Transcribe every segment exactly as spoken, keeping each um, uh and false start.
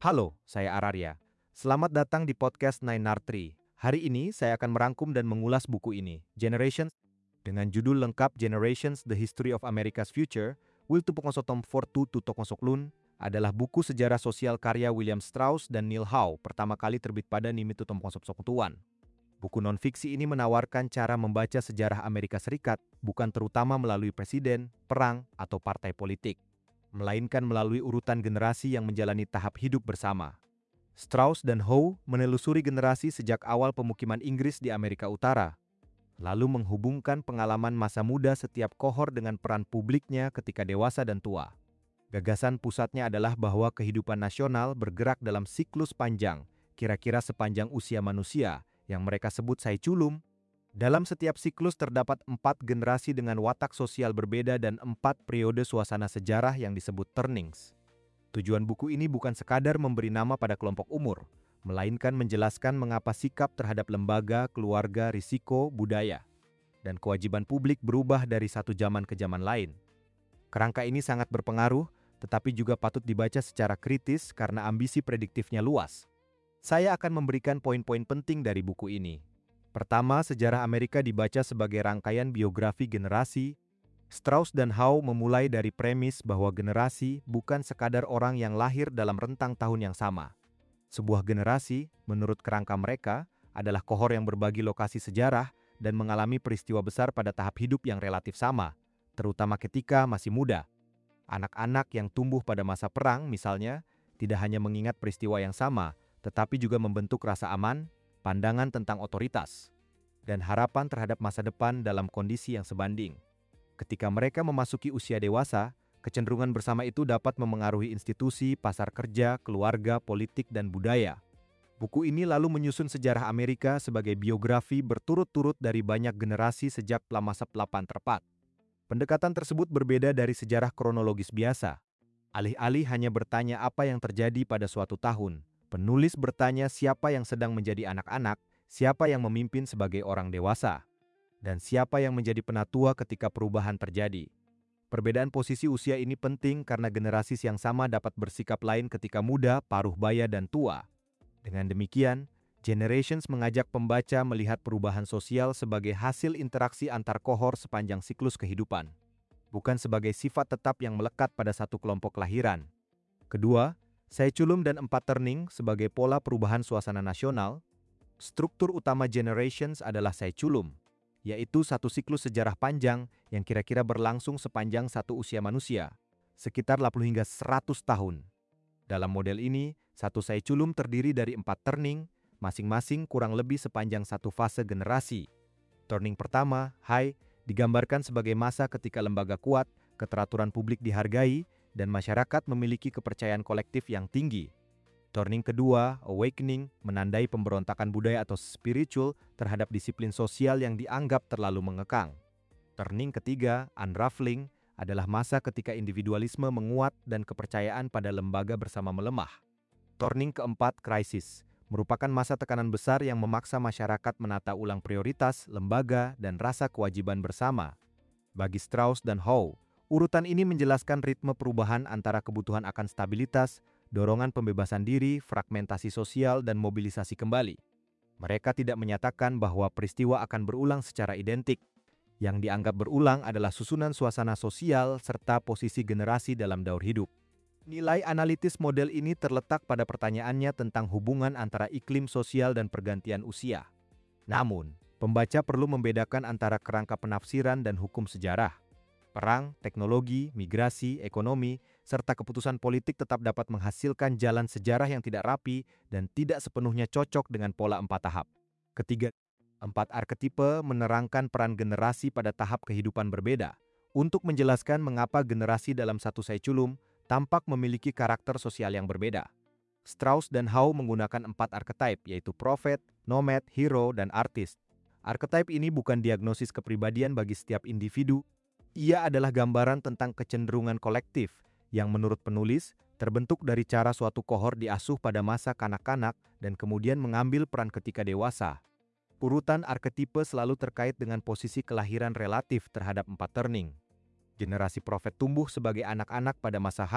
Halo, saya Araria. Selamat datang di podcast Nine Tree. Hari ini saya akan merangkum dan mengulas buku ini, Generations, dengan judul lengkap Generations: The History of America's Future, Wiltu Pokongsotom Fortu Tutokonsoklun, adalah buku sejarah sosial karya William Strauss dan Neil Howe, pertama kali terbit pada Nimitu Tomkonsopsokutuan. Buku non-fiksi ini menawarkan cara membaca sejarah Amerika Serikat, bukan terutama melalui presiden, perang, atau partai politik, melainkan melalui urutan generasi yang menjalani tahap hidup bersama. Strauss dan Howe menelusuri generasi sejak awal pemukiman Inggris di Amerika Utara, lalu menghubungkan pengalaman masa muda setiap kohor dengan peran publiknya ketika dewasa dan tua. Gagasan pusatnya adalah bahwa kehidupan nasional bergerak dalam siklus panjang, kira-kira sepanjang usia manusia, yang mereka sebut Saiculum. Dalam setiap siklus terdapat empat generasi dengan watak sosial berbeda dan empat periode suasana sejarah yang disebut turnings. Tujuan buku ini bukan sekadar memberi nama pada kelompok umur, melainkan menjelaskan mengapa sikap terhadap lembaga, keluarga, risiko, budaya, dan kewajiban publik berubah dari satu zaman ke zaman lain. Kerangka ini sangat berpengaruh, tetapi juga patut dibaca secara kritis karena ambisi prediktifnya luas. Saya akan memberikan poin-poin penting dari buku ini. Pertama, sejarah Amerika dibaca sebagai rangkaian biografi generasi. Strauss dan Howe memulai dari premis bahwa generasi bukan sekadar orang yang lahir dalam rentang tahun yang sama. Sebuah generasi, menurut kerangka mereka, adalah kohor yang berbagi lokasi sejarah dan mengalami peristiwa besar pada tahap hidup yang relatif sama, terutama ketika masih muda. Anak-anak yang tumbuh pada masa perang, misalnya, tidak hanya mengingat peristiwa yang sama, tetapi juga membentuk rasa aman, pandangan tentang otoritas, dan harapan terhadap masa depan dalam kondisi yang sebanding. Ketika mereka memasuki usia dewasa, kecenderungan bersama itu dapat memengaruhi institusi, pasar kerja, keluarga, politik, dan budaya. Buku ini lalu menyusun sejarah Amerika sebagai biografi berturut-turut dari banyak generasi sejak Plamasa Pelapan Terpat. Pendekatan tersebut berbeda dari sejarah kronologis biasa. Alih-alih hanya bertanya apa yang terjadi pada suatu tahun, penulis bertanya siapa yang sedang menjadi anak-anak, siapa yang memimpin sebagai orang dewasa, dan siapa yang menjadi penatua ketika perubahan terjadi. Perbedaan posisi usia ini penting karena generasi yang sama dapat bersikap lain ketika muda, paruh baya, dan tua. Dengan demikian, Generations mengajak pembaca melihat perubahan sosial sebagai hasil interaksi antar kohor sepanjang siklus kehidupan, bukan sebagai sifat tetap yang melekat pada satu kelompok kelahiran. Kedua, Saiculum dan empat turning sebagai pola perubahan suasana nasional. Struktur utama Generations adalah Saiculum, yaitu satu siklus sejarah panjang yang kira-kira berlangsung sepanjang satu usia manusia, sekitar delapan puluh hingga seratus tahun. Dalam model ini, satu Saiculum terdiri dari empat turning, masing-masing kurang lebih sepanjang satu fase generasi. Turning pertama, High, digambarkan sebagai masa ketika lembaga kuat, keteraturan publik dihargai, dan masyarakat memiliki kepercayaan kolektif yang tinggi. Turning kedua, Awakening, menandai pemberontakan budaya atau spiritual terhadap disiplin sosial yang dianggap terlalu mengekang. Turning ketiga, Unraveling, adalah masa ketika individualisme menguat dan kepercayaan pada lembaga bersama melemah. Turning keempat, Crisis, merupakan masa tekanan besar yang memaksa masyarakat menata ulang prioritas, lembaga, dan rasa kewajiban bersama. Bagi Strauss dan Howe, urutan ini menjelaskan ritme perubahan antara kebutuhan akan stabilitas, dorongan pembebasan diri, fragmentasi sosial, dan mobilisasi kembali. Mereka tidak menyatakan bahwa peristiwa akan berulang secara identik. Yang dianggap berulang adalah susunan suasana sosial serta posisi generasi dalam daur hidup. Nilai analitis model ini terletak pada pertanyaannya tentang hubungan antara iklim sosial dan pergantian usia. Namun, pembaca perlu membedakan antara kerangka penafsiran dan hukum sejarah. Perang, teknologi, migrasi, ekonomi, serta keputusan politik tetap dapat menghasilkan jalan sejarah yang tidak rapi dan tidak sepenuhnya cocok dengan pola empat tahap. Ketiga, empat arketipe menerangkan peran generasi pada tahap kehidupan berbeda untuk menjelaskan mengapa generasi dalam satu Saiculum tampak memiliki karakter sosial yang berbeda. Strauss dan Howe menggunakan empat archetype, yaitu prophet, nomad, hero, dan artist. Archetype ini bukan diagnosis kepribadian bagi setiap individu. Ia adalah gambaran tentang kecenderungan kolektif yang menurut penulis terbentuk dari cara suatu kohor diasuh pada masa kanak-kanak dan kemudian mengambil peran ketika dewasa. Urutan arketipe selalu terkait dengan posisi kelahiran relatif terhadap empat turning. Generasi prophet tumbuh sebagai anak-anak pada masa High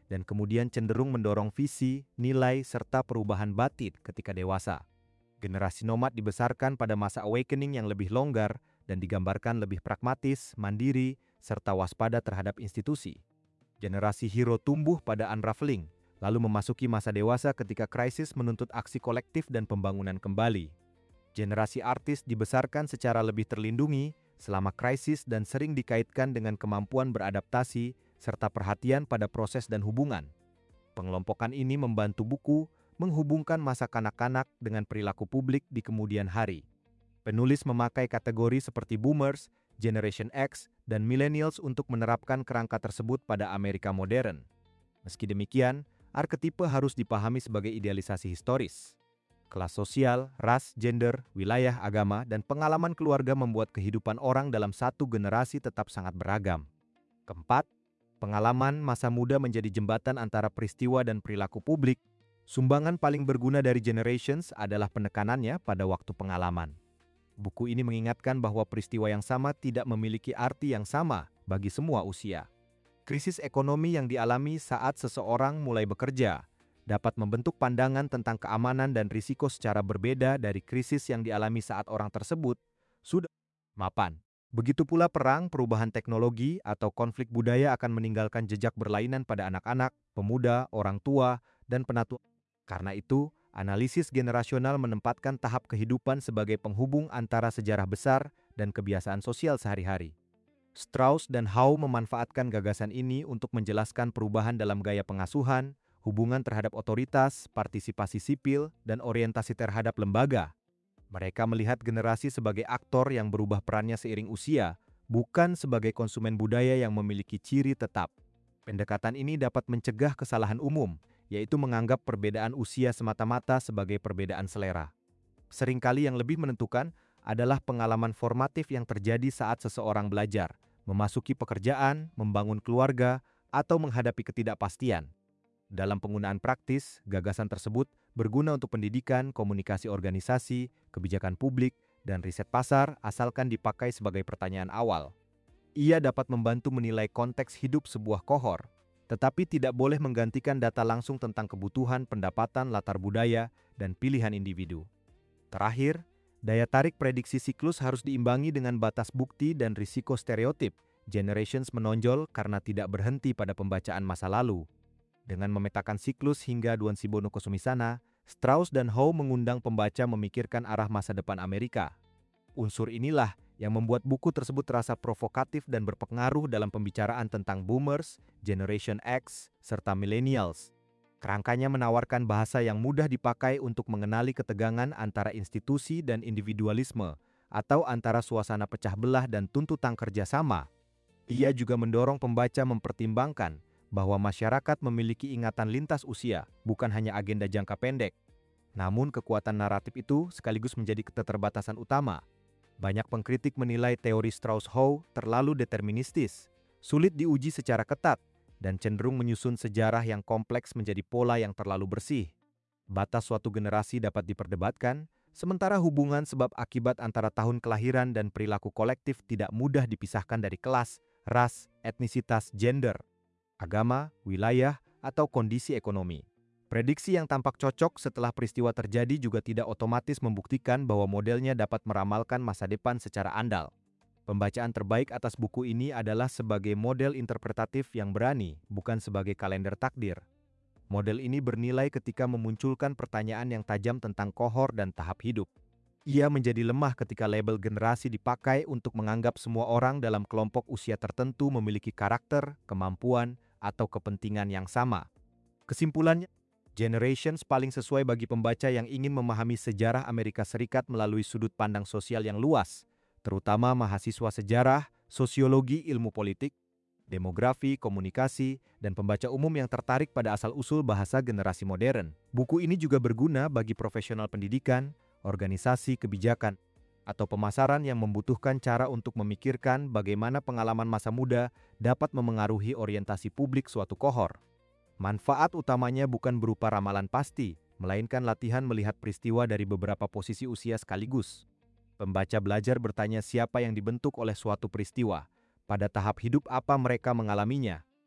dan kemudian cenderung mendorong visi, nilai, serta perubahan batin ketika dewasa. Generasi nomad dibesarkan pada masa awakening yang lebih longgar dan digambarkan lebih pragmatis, mandiri, serta waspada terhadap institusi. Generasi hero tumbuh pada unraveling, lalu memasuki masa dewasa ketika krisis menuntut aksi kolektif dan pembangunan kembali. Generasi artis dibesarkan secara lebih terlindungi selama krisis dan sering dikaitkan dengan kemampuan beradaptasi serta perhatian pada proses dan hubungan. Pengelompokan ini membantu buku menghubungkan masa kanak-kanak dengan perilaku publik di kemudian hari. Penulis memakai kategori seperti Boomers, Generation X, dan Millennials untuk menerapkan kerangka tersebut pada Amerika modern. Meski demikian, arketipe harus dipahami sebagai idealisasi historis. Kelas sosial, ras, gender, wilayah, agama, dan pengalaman keluarga membuat kehidupan orang dalam satu generasi tetap sangat beragam. Keempat, pengalaman masa muda menjadi jembatan antara peristiwa dan perilaku publik. Sumbangan paling berguna dari Generations adalah penekanannya pada waktu pengalaman. Buku ini mengingatkan bahwa peristiwa yang sama tidak memiliki arti yang sama bagi semua usia. Krisis ekonomi yang dialami saat seseorang mulai bekerja dapat membentuk pandangan tentang keamanan dan risiko secara berbeda dari krisis yang dialami saat orang tersebut sudah mapan. Begitu pula perang, perubahan teknologi, atau konflik budaya akan meninggalkan jejak berlainan pada anak-anak, pemuda, orang tua, dan penatua. Karena itu, analisis generasional menempatkan tahap kehidupan sebagai penghubung antara sejarah besar dan kebiasaan sosial sehari-hari. Strauss dan Howe memanfaatkan gagasan ini untuk menjelaskan perubahan dalam gaya pengasuhan, hubungan terhadap otoritas, partisipasi sipil, dan orientasi terhadap lembaga. Mereka melihat generasi sebagai aktor yang berubah perannya seiring usia, bukan sebagai konsumen budaya yang memiliki ciri tetap. Pendekatan ini dapat mencegah kesalahan umum, yaitu menganggap perbedaan usia semata-mata sebagai perbedaan selera. Seringkali yang lebih menentukan adalah pengalaman formatif yang terjadi saat seseorang belajar, memasuki pekerjaan, membangun keluarga, atau menghadapi ketidakpastian. Dalam penggunaan praktis, gagasan tersebut berguna untuk pendidikan, komunikasi organisasi, kebijakan publik, dan riset pasar asalkan dipakai sebagai pertanyaan awal. Ia dapat membantu menilai konteks hidup sebuah kohor, tetapi tidak boleh menggantikan data langsung tentang kebutuhan, pendapatan, latar budaya, dan pilihan individu. Terakhir, daya tarik prediksi siklus harus diimbangi dengan batas bukti dan risiko stereotip. Generations menonjol karena tidak berhenti pada pembacaan masa lalu. Dengan memetakan siklus hingga Duanshibo no Kosumisana, Strauss dan Howe mengundang pembaca memikirkan arah masa depan Amerika. Unsur inilah yang membuat buku tersebut terasa provokatif dan berpengaruh dalam pembicaraan tentang Boomers, Generation X, serta Millennials. Kerangkanya menawarkan bahasa yang mudah dipakai untuk mengenali ketegangan antara institusi dan individualisme, atau antara suasana pecah belah dan tuntutan kerjasama. Ia juga mendorong pembaca mempertimbangkan bahwa masyarakat memiliki ingatan lintas usia, bukan hanya agenda jangka pendek. Namun kekuatan naratif itu sekaligus menjadi keterbatasan utama. Banyak pengkritik menilai teori Strauss-Howe terlalu deterministis, sulit diuji secara ketat, dan cenderung menyusun sejarah yang kompleks menjadi pola yang terlalu bersih. Batas suatu generasi dapat diperdebatkan, sementara hubungan sebab akibat antara tahun kelahiran dan perilaku kolektif tidak mudah dipisahkan dari kelas, ras, etnisitas, gender, agama, wilayah, atau kondisi ekonomi. Prediksi yang tampak cocok setelah peristiwa terjadi juga tidak otomatis membuktikan bahwa modelnya dapat meramalkan masa depan secara andal. Pembacaan terbaik atas buku ini adalah sebagai model interpretatif yang berani, bukan sebagai kalender takdir. Model ini bernilai ketika memunculkan pertanyaan yang tajam tentang kohor dan tahap hidup. Ia menjadi lemah ketika label generasi dipakai untuk menganggap semua orang dalam kelompok usia tertentu memiliki karakter, kemampuan, atau kepentingan yang sama. Kesimpulannya, Generations paling sesuai bagi pembaca yang ingin memahami sejarah Amerika Serikat melalui sudut pandang sosial yang luas, terutama mahasiswa sejarah, sosiologi, ilmu politik, demografi, komunikasi, dan pembaca umum yang tertarik pada asal-usul bahasa generasi modern. Buku ini juga berguna bagi profesional pendidikan, organisasi kebijakan, atau pemasaran yang membutuhkan cara untuk memikirkan bagaimana pengalaman masa muda dapat memengaruhi orientasi publik suatu kohor. Manfaat utamanya bukan berupa ramalan pasti, melainkan latihan melihat peristiwa dari beberapa posisi usia sekaligus. Pembaca belajar bertanya siapa yang dibentuk oleh suatu peristiwa, pada tahap hidup apa mereka mengalaminya,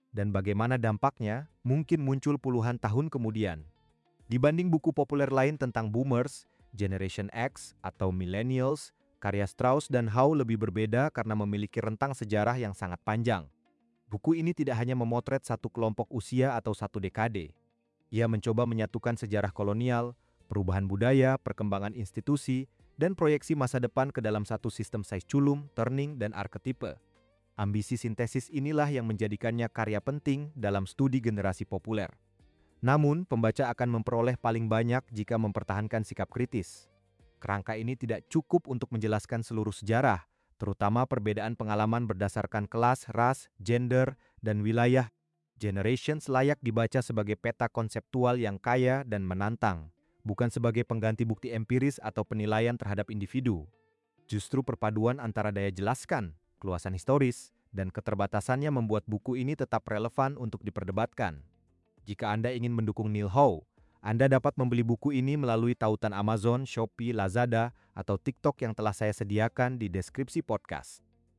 dan bagaimana dampaknya mungkin muncul puluhan tahun kemudian. Dibanding buku populer lain tentang boomers, Generation X, atau millennials, karya Strauss dan Howe lebih berbeda karena memiliki rentang sejarah yang sangat panjang. Buku ini tidak hanya memotret satu kelompok usia atau satu dekade. Ia mencoba menyatukan sejarah kolonial, perubahan budaya, perkembangan institusi, dan proyeksi masa depan ke dalam satu sistem size culum, turning, dan arketipe. Ambisi sintesis inilah yang menjadikannya karya penting dalam studi generasi populer. Namun, pembaca akan memperoleh paling banyak jika mempertahankan sikap kritis. Kerangka ini tidak cukup untuk menjelaskan seluruh sejarah, terutama perbedaan pengalaman berdasarkan kelas, ras, gender, dan wilayah. Generations layak dibaca sebagai peta konseptual yang kaya dan menantang, bukan sebagai pengganti bukti empiris atau penilaian terhadap individu. Justru perpaduan antara daya jelaskan, keluasan historis, dan keterbatasannya membuat buku ini tetap relevan untuk diperdebatkan. Jika Anda ingin mendukung Neil Howe, Anda dapat membeli buku ini melalui tautan Amazon, Shopee, Lazada, atau TikTok yang telah saya sediakan di deskripsi podcast.